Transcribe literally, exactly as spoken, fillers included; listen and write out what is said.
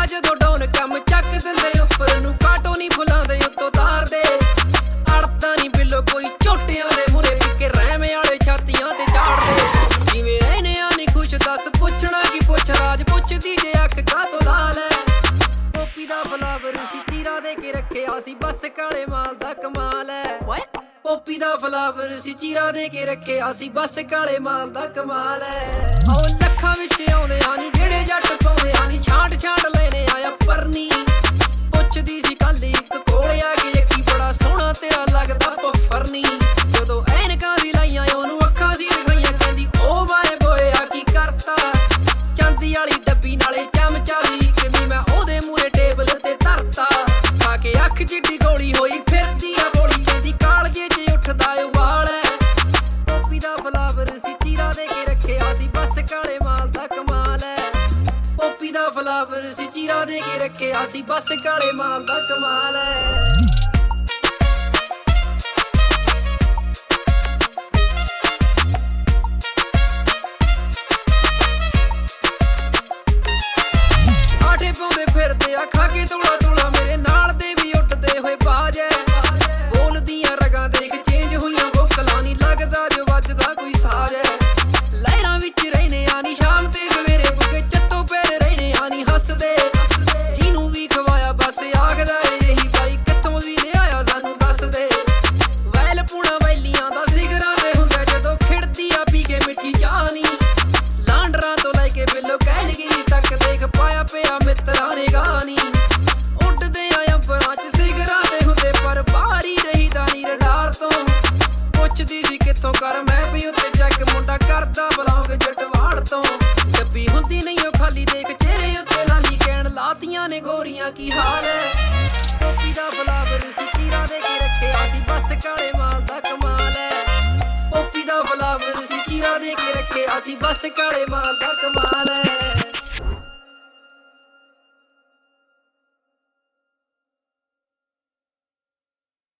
ਜਦੋਂ ਡਾਊਨ ਕੰਮ ਚੱਕ ਦਿੰਦੇ ਉੱਪਰ ਨੂੰ ਕਾਟੋ ਨਹੀਂ ਫੁਲਾਉਂਦੇ ਉੱਤੋਂ ਤਾਰਦੇ ਅੜਦਾ ਨਹੀਂ ਬਿੱਲੋ ਕੋਈ ਝੋਟਿਆਂ ਦੇ ਮੂਹਰੇ ਪਿੱਕੇ ਰਹਿਮੇ ਵਾਲੇ ਛਾਤੀਆਂ ਤੇ ਝਾੜਦੇ ਜਿਵੇਂ ਰਹਿਨੇ ਆ ਨੀ ਖੁਸ਼ ਦੱਸ ਪੁੱਛਣਾ ਕੀ ਪੁੱਛ ਰਾਜ ਪੁੱਛਦੀ ਜੇ ਅੱਖ ਕਾਹਤੋਂ ਲਾਲ ਐ ਪੋਪੀ ਦਾ ਫਲਾਵਰ ਸੀ ਚੀਰਾ ਦੇ ਕੇ ਰੱਖਿਆ ਸੀ ਬਸ ਕਾਲੇ ਮਾਲ ਦਾ ਕਮਾਲ ਐ ਪੋਪੀ ਦਾ ਫਲਾਵਰ ਸੀ ਚੀਰਾ ਦੇ ਕੇ ਰੱਖਿਆ ਸੀ ਬਸ ਕਾਲੇ ਮਾਲ ਦਾ ਕਮਾਲ ਐ ਉਹ ਲੱਖਾਂ ਵਿੱਚ ਆਉਂਦੇ ਆ ਨੀ ਜਿਹੜੇ ਜੱਟ ਪਾਉਂਦੇ ਆ ਨੀ ਛਾਂਟ ਛਾਂਟ ਲੈਨੇ ਆਇਆ ਪਰਨੀ ਪੁੱਛਦੀ ਸੀ ਕੱਲ ਇੱਕ ਕੋਲੇ ਆ ਕੇ ਕੀ ਬੜਾ ਸੋਹਣਾ ਤੇਰਾ ਲੱਗਦਾ ਪਫਰਨੀ ਜਦੋਂ ਐਨਕਾਂ ਦੀ ਲਾਈਆਂ ਉਹਨੂੰ ਅੱਖਾਂ ਸੀ ਦਿਖਾਈਆਂ ਕਹਿੰਦੀ ਉਹ ਬਾਏ ਬੋਏ ਆ ਕੀ ਕਰਤਾ ਚਾਂਦੀ ਵਾਲੀ ਡੱਬੀ ਨਾਲੇ ਚਮਚਾ ਸੀ ਕਹਿੰਦੀ ਮੈਂ ਉਹਦੇ ਮੂਹਰੇ ਟੇਬਲ ਤੇ ਧਰਤਾ ਖਾ ਕੇ ਅੱਖ ਜਿੱਡੀ ਗੋਲੀ ਹੋਈ ਫਿਰਦੀ ਆ ਬੋਲੀ ਕਹਿੰਦੀ ਕਾਲਜੇ 'ਚ ਉੱਠਦਾ ਉਬਾਲ ਐ ਪੋਪੀ ਦਾ ਫਲਾਵਰ ਸੀ ਚੀਰਾ ਦੇ ਕੇ ਰੱਖਿਆ ਸੀ ਬਸ ਕਾਲੇ ਮਾਲ ਦਾ ਕਮਾਲ ਐ ਪੋਪੀ ਦਾ ਫਲਾਵਰ ਸੀ ਚੀਰਾ ਦੇ ਕੇ ਰੱਖਿਆ ਸੀ ਬਸ ਕਾਲੇ ਮਾਲ ਦਾ ਕਮਾਲ ਐ ਆਠੇ ਪਾਉਂਦੇ ਫਿਰਦੇ ਆ ਖਾ ਕੇ ਤੋਲਾ ਤੋਲਾ ਮੇਰੇ ਨਾਲ ਦੇ ਵੀ ਉੱਡਦੇ ਹੋਏ ਬਾਜ ਐ ਬੋਲਦੀਆਂ ਰਗਾਂ ਦੇਖ ਚੇਂਜ ਹੋਈਆਂ ਵੋਕਲਾਂ ਨੀ ਲੱਗਦਾ ਜੋ ਵੱਜਦਾ ਕੋਈ ਸਾਜ ਐ ਲਹਿਰਾਂ ਵਿੱਚ ਰਹਿਨੇ ਆ ਨੀ ਸ਼ਾਮ ਤੇ ਸਵੇਰੇ ਬੁੱਗੇ ਚੱਤੋ ਪੈਰ ਰਹਿਨੇ ਆ ਨੀ ਹੱਸਦੇ ਜਿਹਨੂੰ ਵੀ ਖਵਾਇਆ ਬਸ ਆਖਦਾ ਇਹੀ ਬਾਈ ਕਿੱਥੋਂ ਦੀ ਲਿਆਇਆ ਸਾਨੂੰ ਦੱਸ ਦੇ ਵੈਲ ਪੂਣਾ ਵੈਲੀਆਂ ਦਾ ਸਿਗਰਾਂ ਤੇ ਹੁੰਦਾ ਜਦੋਂ ਖਿੜਦੀ ਆ ਪੀ ਕੇ ਮਿੱਠੀ ਚਾਹ ਨੀ ਲਾਂਡਰਾਂ ਤੋਂ ਲੈ ਕੇ ਬਿੱਲੋ ਕਹਿਲਗਿਰੀ ਤੱਕ ਦੇਖ ਪਾਇਆ ਪਿਆ ਮਿੱਤਰਾਂ ਨੇ ਗਾਣੀ ਉੱਡਦੇ ਆ ਅੰਬਰਾਂ 'ਚ ਸਿਗਰਾਂ ਤੇ ਹੁੰਦੇ ਪਰ ਬਾਹਰੀ ਰਹੀ ਦਾ ਨੀ ਰਡਾਰ ਤੋਂ ਪੁੱਛਦੀ ਸੀ ਕਿੱਥੋਂ ਕਰ ਮੈਂ ਵੀ ਉੱਤੇ ਚੱਕ ਮੁੰਡਾ ਕਰਦਾ ਬਲੌਂਗ ਜਟਵਾੜ ਤੋਂ ਡੱਬੀ ਹੁੰਦੀ ਨਹੀਂ ਉਹ ਖਾਲੀ ਦੇਖ ਚਿਹਰੇ ਉੱਤੇ ਲਾਲੀ ਕਹਿਣ ਲਾਤੀਆਂ ਨੇ ਗੋਰੀਆਂ ਕੀ ਹਾਲ ਐ ਪੋਪੀ ਦਾ ਫਲਾਵਰ ਸੀ ਚੀਰਾ ਦੇ ਕੇ ਰੱਖਿਆ ਸੀ ਬਸ ਕਾਲੇ ਮਾਲ ਦਾ ਕਮਾਲ ਐ ਪੋਪੀ ਦਾ ਫਲਾਵਰ ਸੀ ਚੀਰਾ ਦੇ ਕੇ ਰੱਖਿਆ ਸੀ ਬਸ ਕਾਲੇ ਮਾਲ ਦਾ ਕਮਾਲ